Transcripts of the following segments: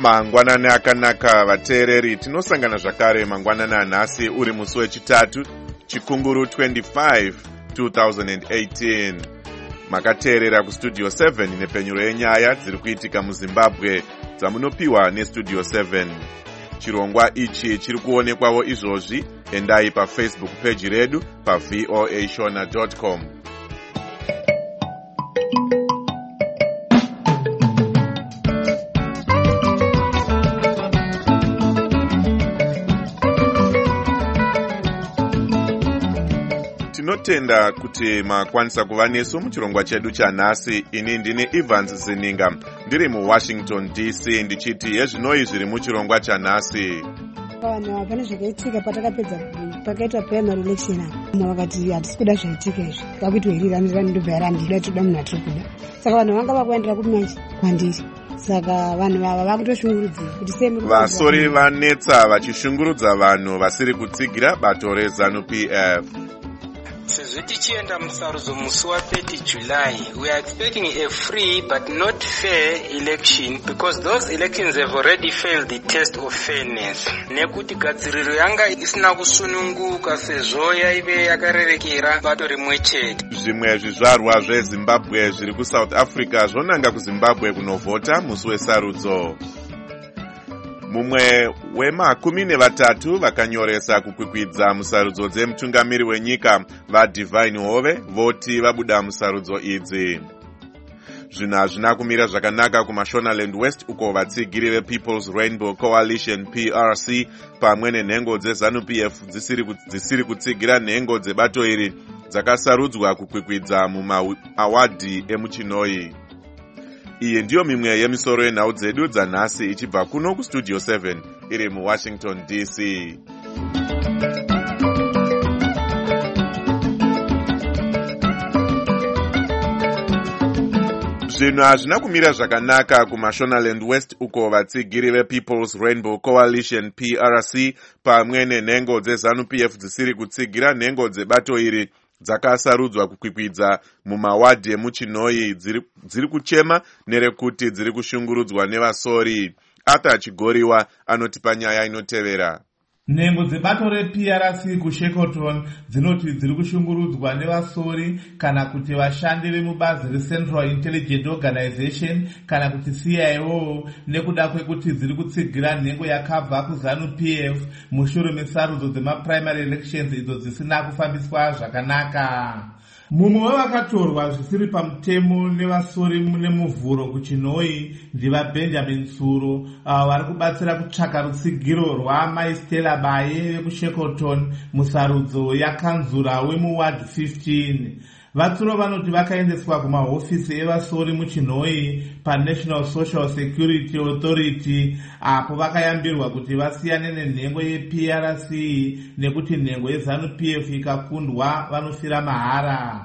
Mangwanani akanaka vateereri, tinosangana zvakare mangwanani anhasi uri musi wechitatu Chikunguru 25 2018. Makateerera kustudio 7 nepenyuro yenyaya dziri kuitika muZimbabwe dzamunopiwa nestudio 7. Chirongwa ichi chiri kuonekwawo izvozvi. Endai paFacebook page redu pavoashona.com. Tinotenda kuti makwanisa kuva nesu muchirongwa chedu chanhasi. Ini ndine Evans Zininga ndiri muWashington DC ndichiti yezvinoi zviri muchirongwa chanhasi. Vanhu pane zvakaitika patakapedza pakaitwa primary election mumwe vakati hatisi kuda zvaitika izvi kakuitwa ndobva yarandida toda munhu atiri kuda, saka vanhu vanga vakuendera kumanje kwandiri. Saka vanhu vava vakutoshungurudzira kuti sei vasori vanetsa vachishungurudza vanhu vasiri kutsigira bato reZANU-PF. Sezvo tichienda musarudzo musi wa30 July, we are expecting a free but not fair election because those elections have already failed the test of fairness. Nekuti gadziriro yanga isina kusununguka sezvo yaive yakarerekera bato rimwe chete. Zvimwe zvizvarwa zveZimbabwe zviri kuSouth Africa zvonanga kuZimbabwe kunovhota musi wesarudzo. Mumwe wema13 vakanyoresa kukwikwidza musarudzo dzemutungamiri wenyika vaDivine Hove voti vabuda musarudzo idzi. Zvinhu hazvina kumira zvakanaka kuMashonaland West uko vatsigiri vePeople's Rainbow Coalition PRC pamwe nenhengo dzeZANU-PF dzisiri kutsigira nhengo dzebato iri dzakasarudzwa kukwikwidza mumawadhi emuChinoi. Iyi ndiyo mimwe yemisoro yenhau dzedu dzanhasi ichibva kuno kustudio 7 iri muWashington DC. Zvinhu hazvina kumira zvakanaka kuMashonaland West uko vatsigiri vePeople's Rainbow Coalition PRC pamwe nenhengo dzeZANU-PF dzisiri kutsigira nhengo dzebato iri dzakasarudzwa kukwikwidza mumawadhi emuChinoi dziri kuchema nerekuti dziri kushungurudzwa nevasori. Arthur Chigoriwa anotipa nyaya inotevera. Nhengo dzebato rePRC kuShackleton dzinoti dziri kushungurudzwa nevasori kana kuti vashandi vemubazi reCentral Intelligence Organization kana kuti CIO nekuda kwekuti dziri kutsigira nhengo yakabva kuZANU-PF mushure mesarudzo dzemaprimary elections idzo dzisina kufambiswa zvakanaka. Mumwe wevakatorwa zvisiri pamutemo nevasori nemuvhuro kuChinoi ndivaBenjamin Tsuro vari kubatsira kutsvaka rutsigiro rwaMaistela Baye vekuShackleton musarudzo yakanzura wemuward 15. Vatsuro vanoti vakaendeswa kumahofisi evasori muChinoi paNational Social Security Authority apo vakayambirwa kuti vasiyane nenhengo yePRC nekuti nhengo yeZANU-PF ikakundwa vanofira mahara.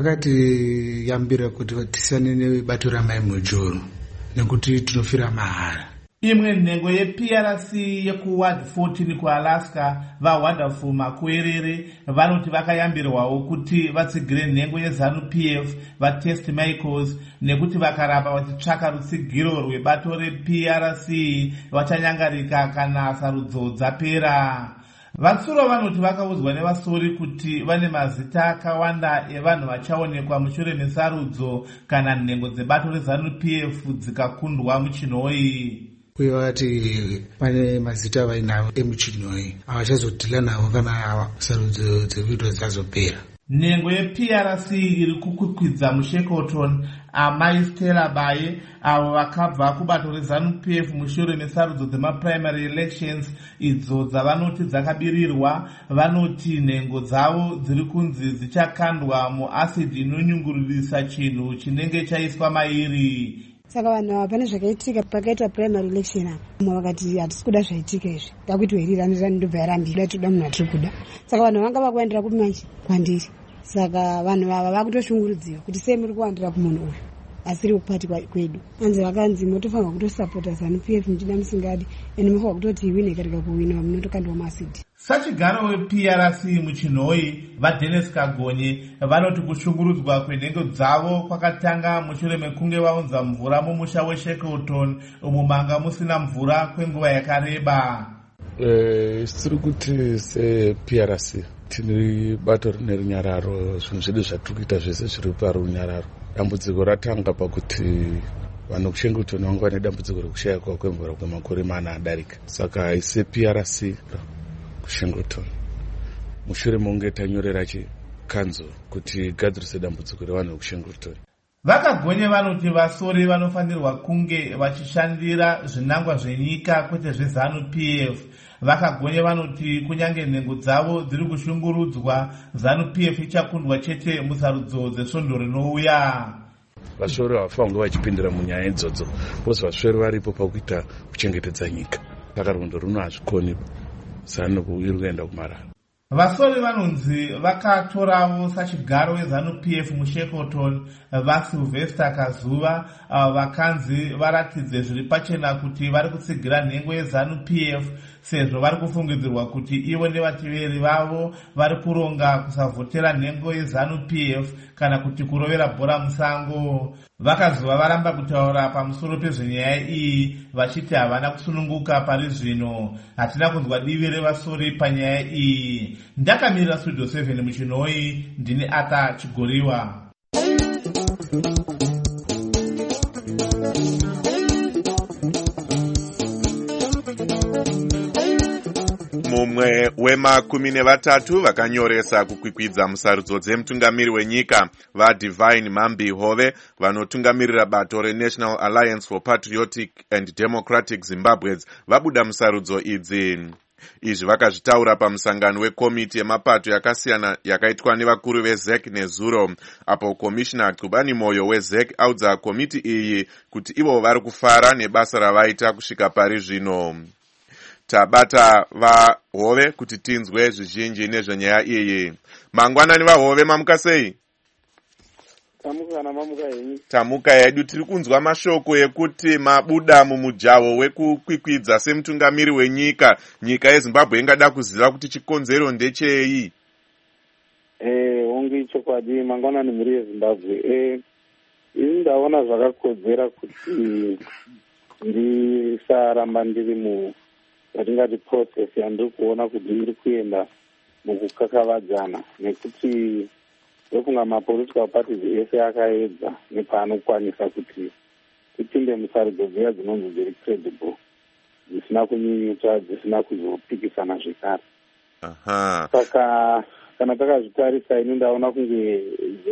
Vakati yambira kuti tisiyane nebato ramai mujoro nekuti tinofira mahara. Imwe nhengo yePRC yekuward 14 kuAlaska vaWonderful Makwerere vanoti vakayambirwawo kuti vatsigire nhengo yeZANU-PF vaTest Michaels nekuti vakaramba vachitsvaka rutsigiro rwebato rePRC vachanyangarika kana sarudzo dzapera. Vatsuro vanoti vakaudzwa nevasori kuti vane mazita akawanda evanhu vachaonekwa mushure mesarudzo kana nhengo dzebato reZANU-PF dzikakundwa muChinoi. Uye vati pane mazita vainavo emuChinoi havachazodhila navo kana sarudzo dzekuitwa dzazopera. Nhengo yePRC iri kukwikwidza muShackleton amaistela Baye avo vakabva kubato reZANU-PF mushure mesarudzo dzemaprimary elections idzo dzavanoti dzakabirirwa. Vanoti nhengo dzavo dziri kunzi dzichakandwa muasidi inonyungururisa chinhu chinenge chaiswa mairi. Saka vanhu ava pane zvakaitika pakaitwa primary election mumwe vakati hatisi kuda zvaitika izvi kakuitwa ndobva yarandida toda munhu atiri kuda, saka vanhu vanga vakuendera kumanje kwandiri. Saka vanhu vava vakutoshungurudziwa kuti sei muri kuwandira kumunhu uyu asiri kupati kwedu. Anzi vakanzi motofanirwa kutosapota ZANU-PF muchida musingadi ende mofanirwa kutoti iwine katika kuwina munotokandwa maasidi. Sachigaro wePRC muchinhoi vaDennis Kagonye vanoti kushungurudzwa kwenhengo dzavo kwakatanga mushure mekunge vaunza mvura mumusha weShackleton umo manga musina mvura kwenguva yakareba. Tiri kuti sePRC tiri bato rine runyararo, zvinhu zvedu zvatiri kuita zvese zviri parunyararo. Dambudziko ratanga pakuti vanhu kuShackleton vanga vane dambudziko rekushaya kwemvura kwemakore 4 adarika. Saka sePRC kuShackleton mushure mokunge tanyorera chikanzo kuti gadzirise dambudziko revanhu vekuShackleton. Vakagonye vanoti vasori vanofanirwa kunge vachishandira zvinangwa zvenyika kwete zveZANU-PF. Vakagonye vanoti kunyange nhengo dzavo dziri kushungurudzwa, ZANU-PF ichakundwa chete musarudzo dzesvondo rinouya. Vasori havafanga vachipindira munyaya idzodzo, vose vasori varipo pakuita kuchengetedza nyika. Saka rwendo runo hazvikoni, ZANU iri kuenda kumarara. Vasori vanonzi vakatoravo sachigaro weZANU-PF muShackleton vaSylvester Kazuva, vakanzi varatidze zviri pachena kuti vari kutsigira nhengo yeZANU-PF sezvo vari kufungidzirwa kuti ivo nevateveri vavo vari kuronga kusavhotera nhengo yeZANU-PF kana kuti kurovera bhora musango. Vakazuva varamba kutaura pamusoro pezvenyaya iyi vachiti havana kusununguka pari zvino. Hatina kunzwa divi revasori panyaya iyi. Ndakamirira Studio 7 muchinhoi, ndini Ata Chigoriwa. Mumwe we13 vakanyoresa kukwikwidza musarudzo dzemutungamiri wenyika vaDivine Mambi-Hove vanotungamirira bato reNational Alliance for Patriotic and Democratic Zimbabweans vabuda musarudzo idzi. Izvi vakazvitaura pamusangano wekomiti yemapato yakasiyana yakaitwa nevakuru veZEC neZuro, apo komishina Xubani Moyo weZEC audza komiti iyi kuti ivo vari kufara nebasa ravaita kusvika pari zvino. Tabata vaHove kuti tinzwe zvizhinji nezvenyaya iyi. Mangwanani vaHove, mamuka sei? Tamuka yedu. Tiri kunzwa mashoko ekuti mabuda mumujaho wekukwikwidza semutungamiri wenyika. Nyika yeZimbabwe ingada kuziva kuti chikonzero ndechei? Onge chokwadi mangwanani muri yeZimbabwe. Ini ndaona zvakakodzera kuti ndisaramba ndiri yatingati process yandiri kuona kuti iri kuenda mukukakavadzana, nekuti ndofunga mapolitical parties ese akaedza nepaanokwanisa kuti tipinde musarudzo dziya dzinonzi dziri credible, dzisina kunyinyuta, dzisina kuzopikisana zvekare. Saka kana takazvitarisa, ini ndaona kunge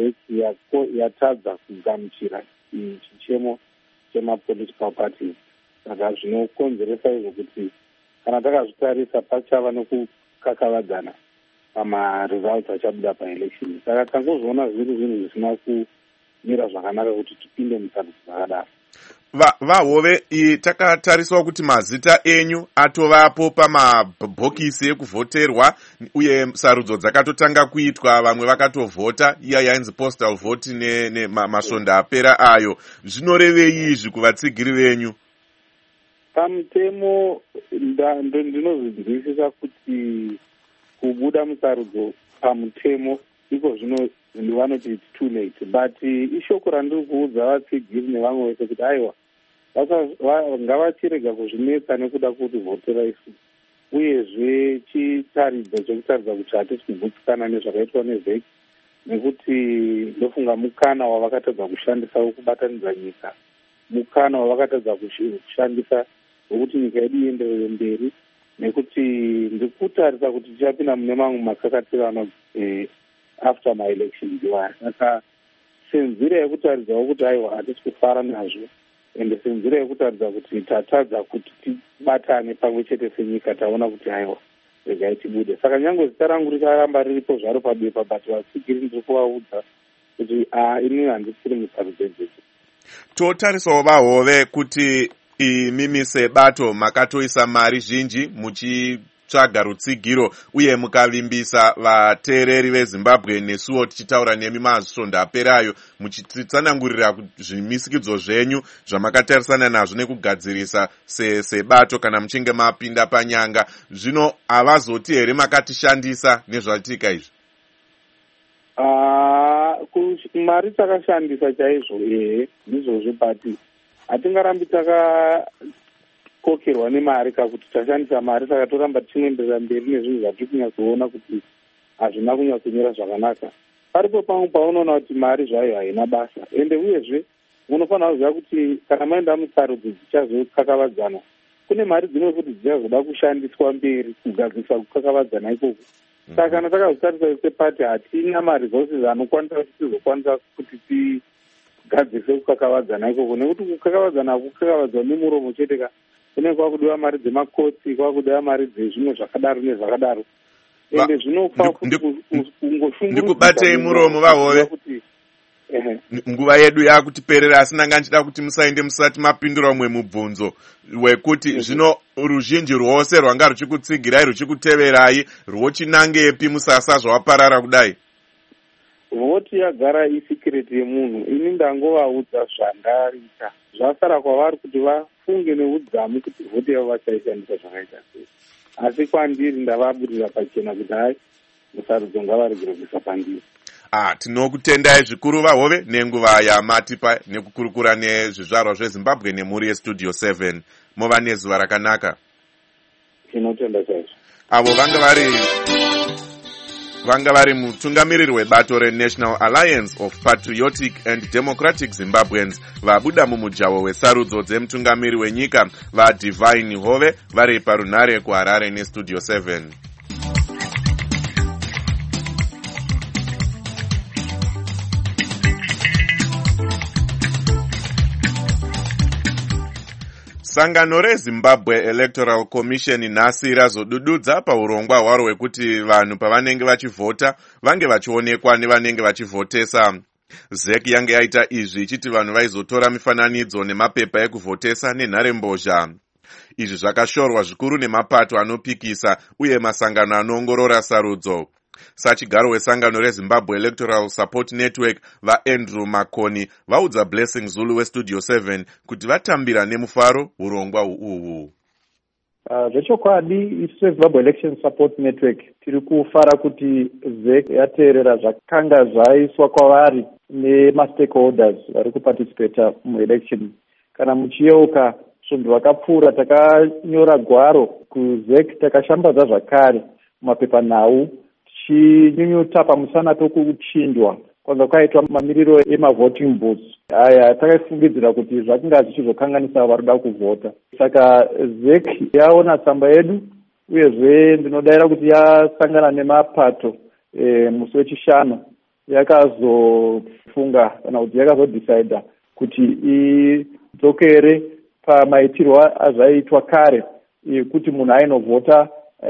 yatadza kugamuchira chichemo chemapolitical parties. Saka zvinokonzeresa izvo kuti kana takazvitarisa pachava nekukakavadzana pamaresults achabuda paelection. Saka tangozoona zviri zvinhu zvisina kumira zvakanaka kuti tipinde musarudzo dzakadaro. VaHove, takatariswa kuti mazita enyu atovapo pamabhokisi ekuvhoterwa uye sarudzo dzakatotanga kuitwa, vamwe vakatovhota, iya yainzi postal vote nemasvondo apera ayo. Zvinorevei izvi kuvatsigiri venyu? Pamutemo ndinozvinzwisisa kuti kubuda musarudzo pamutemo iko zvino vanoti it's too late, but ishoko randiri kuudza vatsigiri nevamwe vese kuti aiwa ngavachirega kuzvinetsa nekuda kuti vhotera isu, uyezve chitaridza chekutaridza kuti hatisi kugutsikana nezvakaitwa neVEC, nekuti ndofunga mukana wavakatadza kushandisa wekubatanidza nyika, mukana wavakatadza kushandisa wekuti nyika yedu ienderere mberi, nekuti ndikutarisa kuti tichapinda mune mamwe makakatirano after my election ndiwaya. Saka senzira yekutaridzawo kuti aiwa hatisi kufara nazvo, ende senzira yekutaridza kuti tatadza kuti tibatane pamwe chete senyika, taona kuti aiwa regai tibude. Saka nyange zita rangu richaramba riripo zvaro pabepa, but vatsigiri ndiri kuvaudza kuti ini handisiri musarudzo idzodzo. Totarisawo vaHove kuti imi sebato makatoisa mari zhinji mukatsvaga rutsigiro uye mukavimbisa vateereri vezimbabwe nesuwo tichitaura nemi masvondo aperayo muchitsanangurira zvimisikidzo zvenyu zvamakatarisana nazvo nekugadzirisa sebato kana muchinge mapinda panyanga. Zvino havazoti here makatishandisa nezvaitika izvi? Mari takashandisa chaizvo ndizvozvo, but hatingarambi takakokerwa nemari kakuti tashandisa mari, saka toramba tichinoenderera mberi nezvinhu zvatiri kunyatsoona kuti hazvina kunyatsonyora zvakanaka. Paripo pamwe paunoona kuti mari zvayo haina basa, ende uyezve munofanira kuziva kuti kana maenda musarudzo dzichazokakavadzana, kune mari dzimwe futi dzichazoda kushandiswa mberi kugadzirisa kukakavadzana ikoko. Saka kana takazotarisa sepati hatina maresources anokwanisa kuti tizokwanisa kuti tigadzirise kukakavadzana ikoko, nekuti kukakavadzana hakukakavadzwa nemuromo cheteka, kune kwakudiwa mari dzemakotsi, kwakudiwa mari dzezvimwe zvakadaro nezvakadaro. Ende zvinofa kuti kungoshungurudza. Ndikubatei muromo vahove. Nguva yedu yakutiperera, asi ndanga ndichida kuti musaende musati mapindura umwe mubvunzo wekuti zvino ruzhinji rwose rwanga ruchikutsigirai ruchikuteverai rwochinangepi musasa zvawaparara kudai? Vhoti yagara isikireti yemunhu. Ini ndangovaudza zvandaita, zvasara kwavari kuti vafunge neudzamu kuti vhoti yavo vachaishandisa zvakaita sei. Asi kwandiri ndavaburira pachena kuti hai musarudzo ngavaregere kuisa pandiri. Tinokutendai zvikuru vahove nenguva yamatipa nekukurukura nezvizvarwa zvezimbabwe nemhuri yestudio 7. Mova nezuva rakanaka. Tinotenda chaizvo. Avo vanga vari mutungamiriri webato reNational Alliance of Patriotic and Democratic Zimbabweans vabuda mumujaho wesarudzo dzemutungamiri wenyika vaDivine Hove vari parunhare kuHarare nestudio 7. Sangano reZimbabwe Electoral Commission nhasi razodududza paurongwa hwaro hwekuti vanhu pavanenge vachivhota vange vachionekwa nevanenge vachivhotesa. ZEC yange yaita izvi ichiti vanhu vaizotora mifananidzo nemapepa ekuvhotesa nenharembozha. Izvi zvakashorwa zvikuru nemapato anopikisa uye masangano anoongorora sarudzo. Sachigaro wesangano reZimbabwe Electoral Support Network vaAndrew Makoni vaudza Blessing Zulu westudio 7 kuti vatambira nemufaro urongwa uhwu. Zvechokwadi isu seZimbabwe Election Support Network tiri kufara kuti ZEC yateerera zvakanga zvaiswa kwavari nemastakeholders vari kuparticipata muelection. Kana muchiyeuka svundu vakapfuura takanyora gwaro kuZEC, takashambadza zvakare mumapepanhau chinyunyuta pamusana pekuchindwa kwanga kwaitwa mamiriro emavoting booths. Aya takaifungidzira kuti zvakinga zvichizokanganisa varikuda kuvhota. Saka ZEC yaona tsamba yedu uyezve ndinodaira kuti yasangana nemapato musi wechishanu yakazofunga kana kuti yakazodecida kuti idzokere pamaitirwo azvaitwa kare kuti munhu ainovhota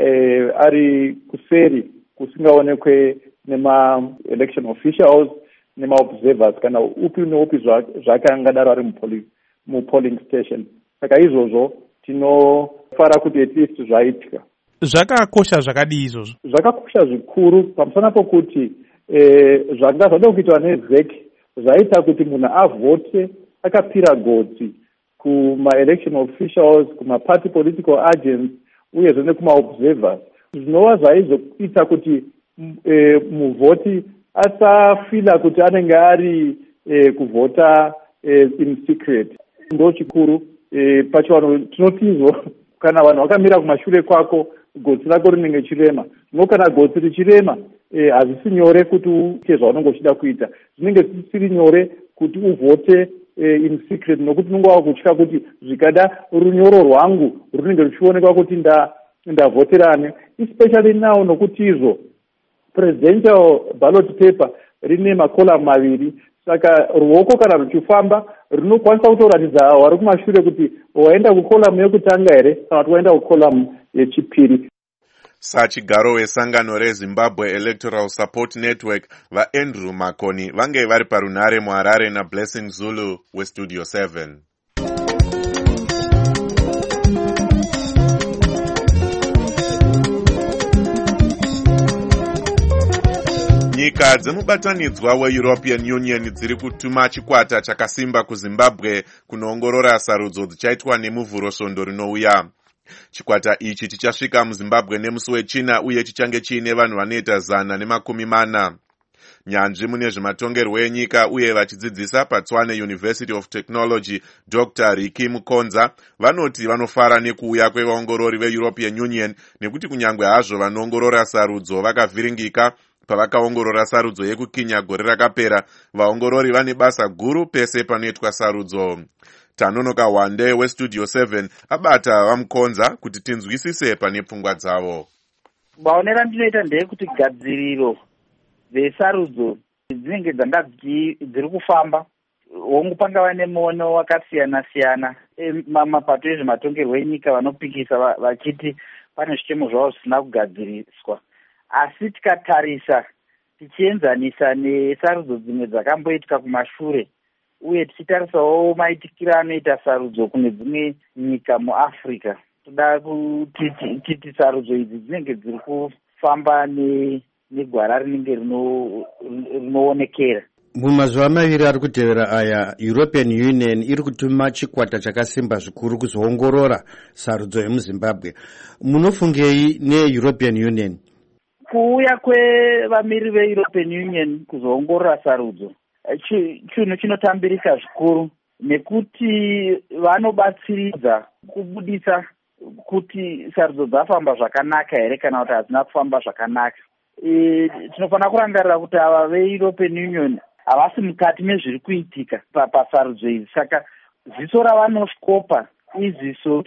ari kuseri kusingaonekwe nema-election officials nema-observers kana upi neupi zvake angadaro ari mupolling station. Saka izvozvo tinofara kuti at least zvaitika. Zvakakosha zvakadii izvozvo? Zvakakosha zvikuru pamusana pokuti zvanga zvada kuitwa neZEC zvaita kuti munhu avhote akapira gotsi kuma-election officials, kuma-party political agents uyezve nekuma-observers. Zvinova zvaizoita kuti muvhoti asafila kuti anenge ari kuvhota in secret. Ndo chikuru pachivanhu tinotizwa kana vanhu vakamira kumashure kwako gotsi rako rinenge chirema. Zvino kana gotsi richirema hazvisi nyore kuti uite zvaunenge uchida kuita. Zvinenge zvisiri nyore kuti uvhote in secret nokuti unenge wakutya kuti zvikada runyoro rwangu runenge ruchionekwa kuti ndavhoterane, especially now nokuti izvo presidential ballot paper rine makola maviri. Saka ruoko kana ruchifamba runokwanisa kutoratidza vari kumashure kuti waenda kukolamu yekutanga here kana kuti waenda kukolamu yechipiri. Sachigaro wesangano reZimbabwe Electoral Support Network vaAndrew Makoni vange vari parunhare muHarare naBlessing Zulu westudio 7. nyika dzemubatanidzwa weEuropean Union dziri kutuma chikwata chakasimba kuZimbabwe kunoongorora sarudzo dzichaitwa nemuvhuro svondo rinouya. Chikwata ichi chichasvika muZimbabwe nemusi wechina uye chichange chiine vanhu vanoita 140. Nyanzvi mune zvematongerwo enyika uye vachidzidzisa paTshwane University of Technology Dr. Ricky Mukonza vanoti vanofara nekuuya kwevaongorori veEuropean Union nekuti kunyangwe hazvo vanoongorora sarudzo vakavhiringika pavakaongorora sarudzo yekukinya gore rakapera, vaongorori vane basa guru pese panoitwa sarudzo. Tanonoka Wande weStudio 7 abata vamukonza kuti tinzwisise pane pfungwa dzavo. Maonero ndinoita ndeyekuti gadziriro vesarudzo dzinenge dzanga dziri kufamba hongu pangava nemuono wakasiyana-siyana mapato ezvematongerwo enyika vanopikisa vachiti pane zvichemo zvavo zvisina kugadziriswa. Asi tikatarisa tichienzanisa nesarudzo dzimwe dzakamboitika kumashure uye tichitarisawo maitikiro anoita sarudzo kune dzimwe nyika muAfrica, toda kuti sarudzo idzi dzinenge dziri kufamba negwara rinenge rinoonekera. Mumazuva maviri ari kutevera aya, European Union iri kutuma chikwata chakasimba zvikuru kuzoongorora sarudzo yemuZimbabwe. Munofungei neEuropean Union? Kuuya kwevamiri veEuropean Union kuzoongorora sarudzo chinhu chinotambirika zvikuru nekuti vanobatsiridza kubudisa kuti sarudzo dzafamba zvakanaka here kana kuti hadzina kufamba zvakanaka. Tinofanira kurangarira kuti ava veEuropean Union havasi mukati mezviri kuitika pasarudzo idzi, saka ziso ravanoscopa iziso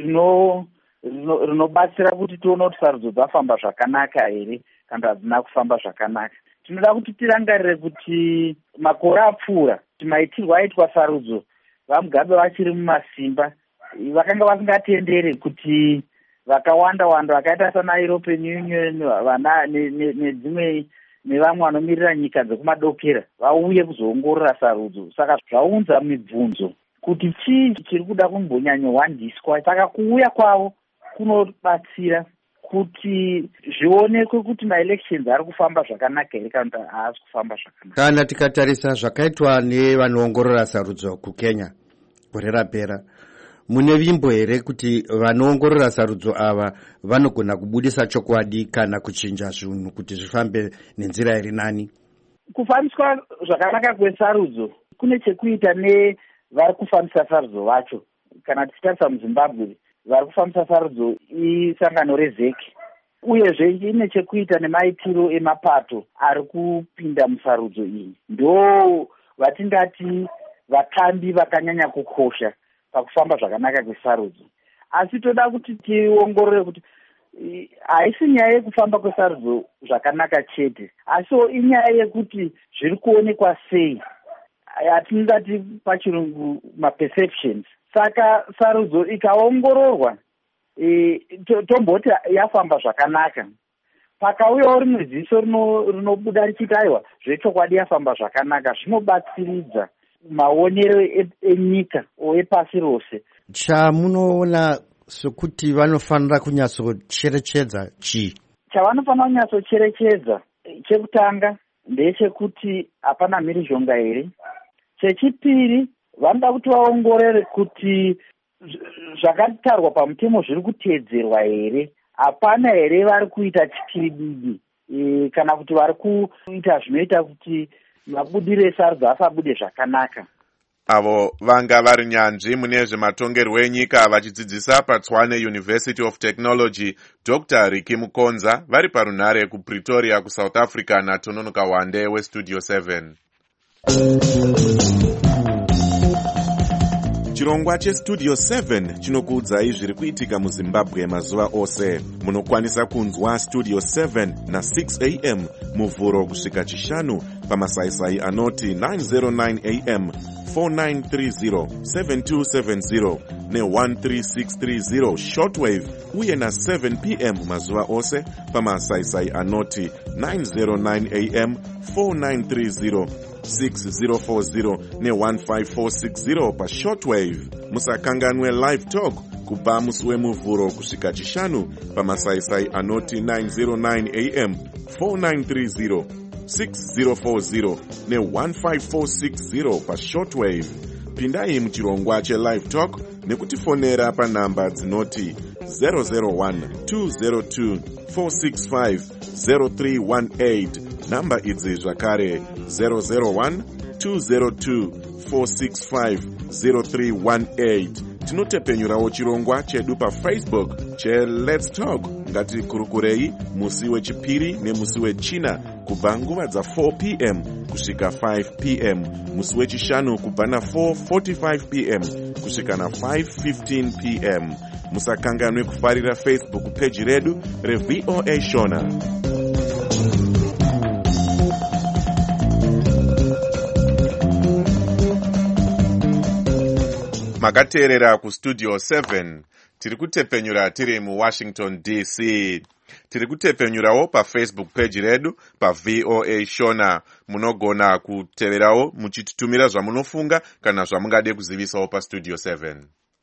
rinobatsira kuti tione kuti sarudzo dzafamba zvakanaka here kana hadzina kufamba zvakanaka. Tinoda kuti tirangarire kuti makore apfuura kuti maitirwo aitwa sarudzo vaMugabe vachiri mumasimba vakanga vasingatendere kuti vakawanda vakaita sana European Union nedzimwe nevamwe vanomirira nyika dzekumadokera vauye kuzoongorora sarudzo. Saka zvaunza mibvunzo kuti chii chiri kuda kumbonyanyowandiswa. Saka kuuya kwavo kunobatsira kuti zvionekwe kuti maelections ari kufamba zvakanaka here kana kuti haasi kufamba zvakanaka. Kana tikatarisa zvakaitwa nevanoongorora sarudzo kuKenya gore rapera, mune vimbo here kuti vanoongorora sarudzo ava vanogona kubudisa chokwadi kana kuchinja zvinhu kuti zvifambe nenzira iri nani? Kufambiswa zvakanaka kwesarudzo kune chekuita nevari kufambisa sarudzo vacho. Kana tichitarisa muZimbabwe, vari kufambisa sarudzo isangano reZEC, uyezve ine chekuita nemaitiro emapato ari kupinda musarudzo iyi. Ndo vatingati vatambi vakanyanya kukosha pakufamba zvakanaka kwesarudzo. Asi toda kuti tiongorore kuti haisi nyaya yekufamba kwesarudzo zvakanaka chete, asi inyaya yekuti zviri kuonekwa sei, atingati pachirungu maperceptions. Saka sarudzo ikaongororwa tomboti yafamba zvakanaka, pakauyawo rimwe ziso rinobuda richiti aiwa zvechokwadi yafamba zvakanaka, zvinobatsiridza maonero enyika epasi rose. Chamunoona sokuti vanofanira kunyatsocherechedza chii? Chavanofanira kunyatsocherechedza chekutanga ndechekuti hapana mhirizhonga here. Chechipiri, vanoda kuti vaongorore kuti zvakatarwa pamutemo zviri kuteedzerwa here, hapana here vari kuita chikiribidi kana kuti vari kuita zvinoita kuti mabudiro esarudzo asabude zvakanaka. Avo vanga vari nyanzvi mune zvematongerwo enyika vachidzidzisa paTshwane University of Technology Dr. Ricky Mukonza vari parunhare kuPretoria kuSouth Africa naTononoka Wande weStudio 7. Chirongwa cheStudio 7 chinokuudzai zviri kuitika muZimbabwe mazuva ose. Munokwanisa kunzwa Studio 7 na 6 am muvhuro kusvika chishanu pamasaisai anoti 909 am, 4930, 7270 ne13630 shortwave uye na 7 pm mazuva ose pamasaisai anoti 909 am, 4930, 6040 ne15460 pashortwave. Musakanganwe live talk kubva musi wemuvhuro kusvika chishanu pamasaisai anoti 909 am, 4930, 6040 ne15460 pashortwave. Pindai muchirongwa chelive talk nekutifonera panhamba dzinoti 001-202-465-0318. Namba idzi zvakare 001-202-465-0318. Tinotepenyurawo chirongwa chedu paFacebook cheLet's Talk. Ngatikurukurei musi wechipiri nemusi wechina kubva nguva dza4 p.m. kusvika 5 p.m. musi wechishanu kubva na4:45 p.m. kusvika na5:15 p.m. Musakanganwe kufarira Facebook page redu reVOA Shona. Makateerera kustudio 7 tiri kutepenyura tiri muWashington DC. Tiri kutepenyurawo paFacebook page redu paVOA Shona. Munogona kuteverawo muchitutumira zvamunofunga kana zvamungade kuzivisawo pastudio 7.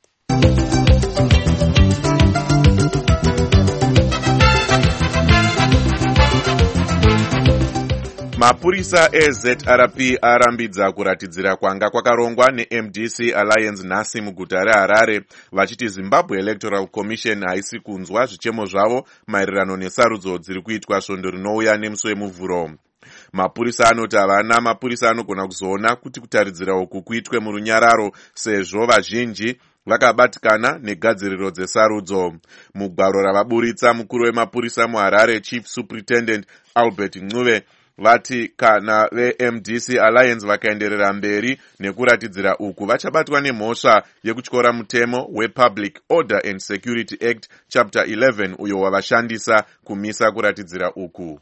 Mapurisa eZRP arambidza kuratidzira kwanga kwakarongwa neMDC Alliance nhasi muguta reHarare, vachiti Zimbabwe Electoral Commission haisi kunzwa zvichemo zvavo maererano nesarudzo dziri kuitwa svondo rinouya nemusi wemuvhuro. Mapurisa anoti havana mapurisa anogona kuzoona kuti kutaridzira uku kuitwe murunyararo sezvo vazhinji vakabatikana negadziriro dzesarudzo. Mugwaro ravaburitsa mukuru wemapurisa muHarare Chief Superintendent Albert Ncube vati kana veMDC Alliance vakaenderera mberi nekuratidzira uku vachabatwa nemhosva yekutyora mutemo wePublic Order and Security Act Chapter 11 uyo wavashandisa kumisa kuratidzira uku.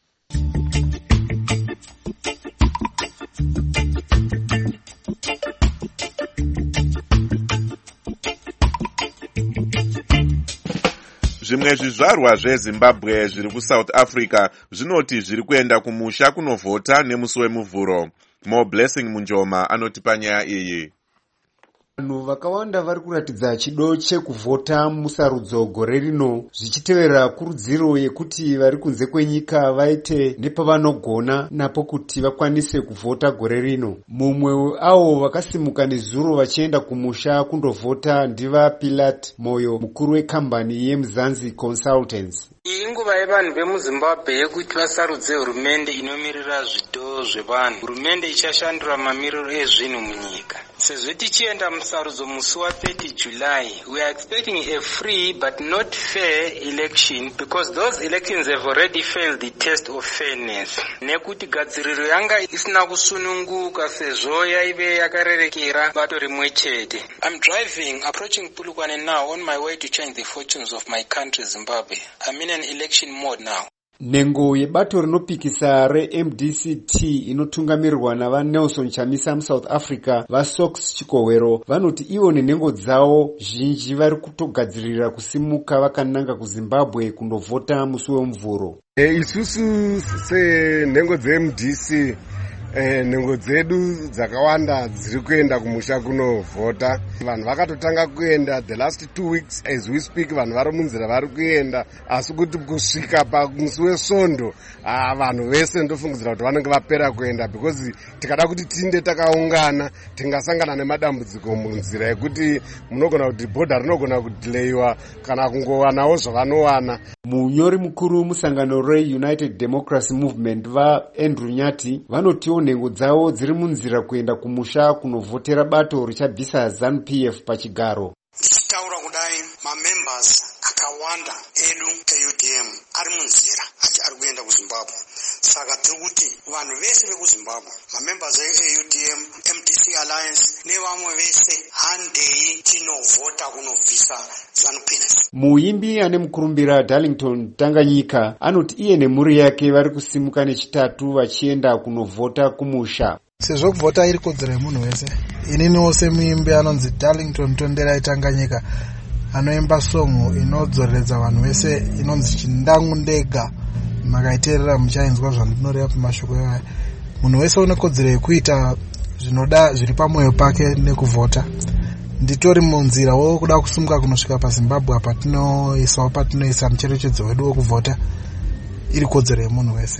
Zvimwe zvizvarwa zveZimbabwe zviri kuSouth Africa zvinoti zviri kuenda kumusha kunovhota nemusi wemuvhuro. More Blessing Munjoma anoti panyaya iyi. Vanhu vakawanda vari kuratidza chido chekuvhota musarudzo gore rino, zvichitevera kurudziro yekuti vari kunze kwenyika vaite nepavanogona napo kuti vakwanise kuvhota gore rino. Mumwe avo vakasimuka nezuro vachienda kumusha kundovhota ndiva Pilate Moyo, mukuru wekambani yeMzansi Consultants. Iyi nguva yevanhu vemuZimbabwe yekuti vasarudze hurumende inomirira zvido zvevanhu. Hurumende ichashandura mamiriro ezvinhu munyika. Sezvo tichienda musarudzo musi wa30 July, we are expecting a free but not fair election because those elections have already failed the test of fairness. Nekuti gadziriro yanga isina kusununguka sezvo yaive yakarerekera bato rimwe chete. I'm driving, approaching Pulukwane now on my way to change the fortunes of my country Zimbabwe. I'm in an election mode now. Nhengo yebato rinopikisa reMDCT inotungamirirwa navaNelson Chamisa muSouth Africa vaSox Chikowero vanoti ivo nenhengo dzavo zhinji vari kutogadzirira kusimuka vakananga kuZimbabwe kundovhota musi wemuvhuro. Isusu senhengo dzeMDC nhengo dzedu dzakawanda dziri kuenda kumusha kunovhota. Vanhu vakatotanga kuenda the last 2 weeks as we speak, vanhu vari munzira vari kuenda, asi kuti kusvika pamusi wesvondo vanhu vese ndofungidzira kuti vanenge vapera kuenda because tikada kuti tinde takaungana tingasangana nemadambudziko munzira yekuti munogona kuti bhodha rinogona kudhileyiwa kana kungowanawo zvavanowana. Munyori mukuru musangano reUnited Democracy Movement vaAndrew Nyati vanotiwo nhengo dzavo dziri munzira kuenda kumusha kunovhotera bato richabvisa ZANU-PF pachigaro. Ndichitaura kudai mamembers akawanda edu eUDM ari munzira ari kuenda kuZimbabwe. Saka tiri kuti vanhu vese vekuZimbabwe, mamembers eUDM, MDC Alliance nevamwe vese handei tinovhota kunobvisa ZANU-PF. Muimbi ane mukurumbira Darlington Tanganyika anoti iye nemhuri yake vari kusimuka nechitatu vachienda kunovhota kumusha. Sezvo kuvhota iri kodzero yemunhu wese, ininiwo semuimbi anonzi Darlington Tonderai Tanganyika anoimba songo inodzoreredza vanhu vese inonzi Chindangu Ndega. Makaiteerera muchainzwa zvandinoreva pamashoko aya. Munhu wese une kodzero yekuita zvinoda zviri pamwoyo pake nekuvhota. Nditori munzira wokuda kusumuka kunosvika paZimbabwe patinoisa mucherechedzo wedu wokuvhota. Iri kodzero yemunhu wese.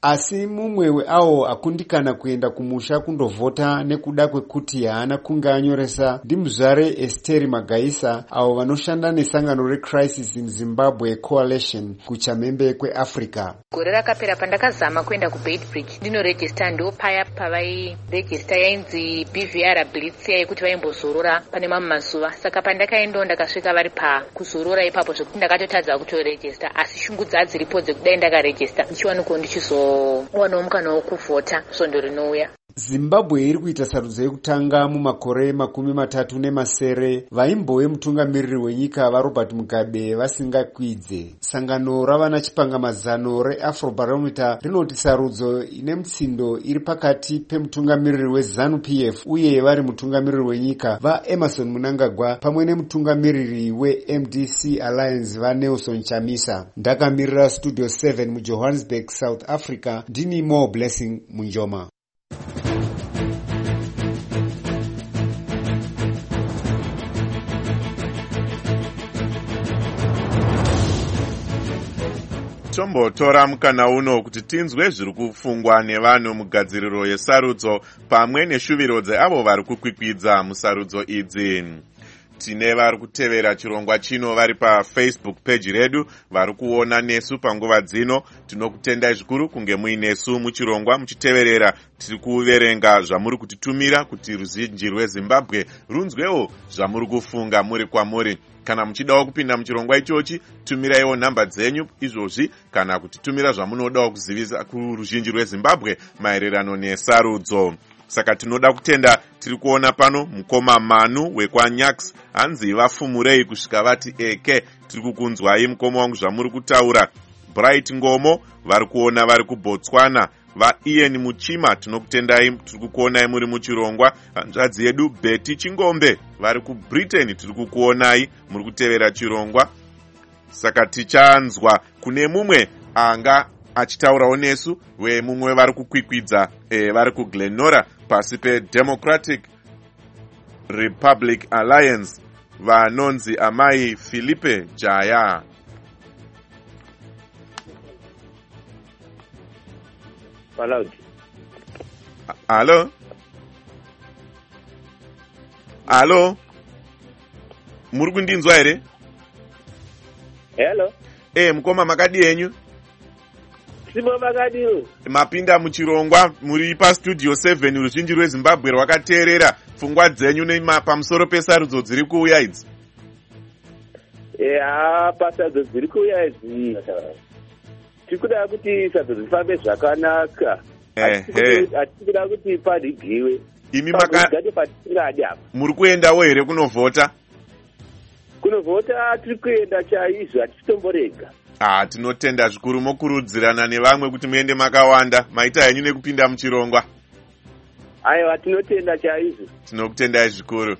asi mumwe weavo akundikana kuenda kumusha kundovhota nekuda kwekuti haana kunge anyoresa ndimuzvare Esteri Magaisa, avo vanoshanda nesangano reCrisis in Zimbabwe Coalition kuchamhembe kweAfrica. Gore rakapera pandakazama kuenda kuBaitbridge ndinorejista, ndo paya pavairejista yainzi BVR Blitz yekuti vaimbozorora pane mamwe mazuva. Saka pandakaenda ndakasvika vari pakuzorora ipapo zvekuti ndakatotadza kutorejista, asi shungu dzadziripo dzekudai ndakarejista ndichiwanikwa ndichizowanawo mukana wokuvhota svondo rinouya. Zimbabwe iri kuita sarudzo yekutanga mumakore 37 vaimbove mutungamiriri wenyika vaRobert Mugabe vasingakwidze. Sangano ravana chipangamazano reAfrobarometer rinoti sarudzo ine mutsindo iri pakati pemutungamiriri weZANU-PF uye vari mutungamiriri wenyika vaEmerson Mnangagwa pamwe nemutungamiriri weMDC Alliance vaNelson Chamisa. Ndakamirira Studio 7 muJohannesburg, South Africa, ndini More Blessing Munjoma. Tombotora mukana uno kuti tinzwe zviri kufungwa nevanhu mugadziriro yesarudzo pamwe neshuviro dzeavo vari kukwikwidza musarudzo idzi. Tine vari kutevera chirongwa chino vari paFacebook page redu vari kuona nesu panguva dzino. Tinokutendai zvikuru kunge muinesu muchirongwa muchiteverera. Tiri kuverenga zvamuri kutitumira kuti ruzhinji rweZimbabwe runzwewo zvamuri kufunga muri kwamuri. Kana muchidawo kupinda muchirongwa ichochi, tumiraiwo nhamba dzenyu izvozvi kana kutitumira zvamunodawo kuzivisa kuruzhinji rweZimbabwe maererano nesarudzo. Saka tinoda kutenda tiri kuona pano mukoma Manu wekwaNyax hanzi vafumurei kusvika vati eke. Tiri kukunzwai mukoma wangu zvamuri kutaura. Bright Ngomo vari kuona vari kuBotswana. Ian Muchima tinokutendai, tiri kukuonai muri muchirongwa. Hanzvadzi yedu Betty Chingombe vari kuBritain tiri kukuonai muri kutevera chirongwa. Saka tichanzwa kune mumwe anga achitaurawo nesu wemumwe vari kukwikwidza vari kuGlenora pasi peDemocratic Republic Alliance vanonzi amai Philippe Jaya. Halo? Halo? Muri kundinzwa here? Hello? Mukoma makadi yenyu? Simo makadiwo. Mapinda muchirongwa muri paStudio 7 ruzhinji rweZimbabwe rwakateerera pfungwa dzenyu pamusoro pesarudzo dziri kuuya idzi. Pasarudzo dziri kuuya idzi tikuda kuti sarudzo dzifambe zvakanaka. Atikuda kuti padhigiwe. Imi muri kuendawo here kunovhota? Kunovhota tiri kuenda chaizvo, hatitomborega. Tinotenda zvikuru mokurudzirana nevamwe kuti muende makawanda maita henyu nekupinda muchirongwa. Aiwa, tinotenda chaizvo. Tinokutendai zvikuru.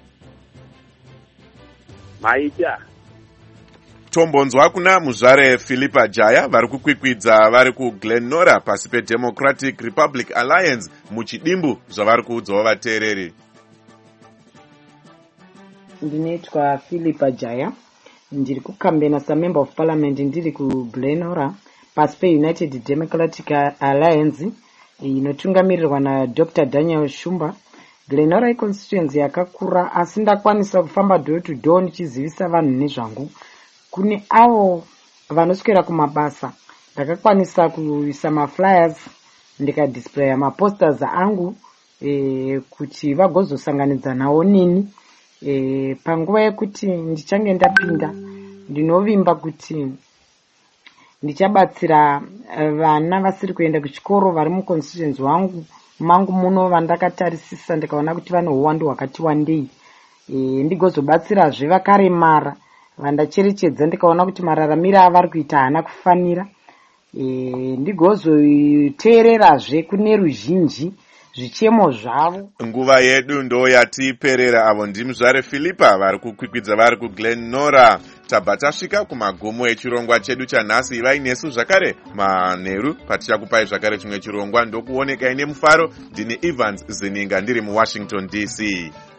Maita. Tombonzwa kuna muzvare Philippa Jaya vari kukwikwidza vari kuGlenora pasi peDemocratic Republic Alliance muchidimbu zvavari kuudzawo vateereri. Ndinoitwa Philippa Jaya, ndiri kukambena samember of parliament ndiri kuGlenora pasi peUnited Democratic Alliance inotungamirirwa naDr. Daniel Shumba. Glenora iconstituency yakakura asi ndakwanisa kufamba door to door ndichizivisa vanhu nezvangu. Kune avo vanoswera kumabasa ndakakwanisa kuisa maflyers ndikadisplaya maposters angu kuti vagozosanganidza nawo nini. Panguva yekuti ndichange ndapinda ndinovimba kuti ndichabatsira vana vasiri kuenda kuchikoro vari muconstituency mangu muno vandakatarisisa ndikaona kuti vane uwandu hwakati wandei. Ndigozobatsirazve vakaremara vandacherechedza ndikaona kuti mararamiro avari kuita haana kufanira. Ndigozoteererazve kune ruzhinji zvichemo zvavo. Nguva yedu ndo yatiperera. Avo ndimuzvare Philippa vari kukwikwidza vari kuGlenora. Tabva tasvika kumagumo echirongwa chedu chanhasi. Ivai nesu zvakare manheru patichakupai zvakare chimwe chirongwa. Ndokuonekai nemufaro. Ndini Evans Zininga ndiri muWashington DC.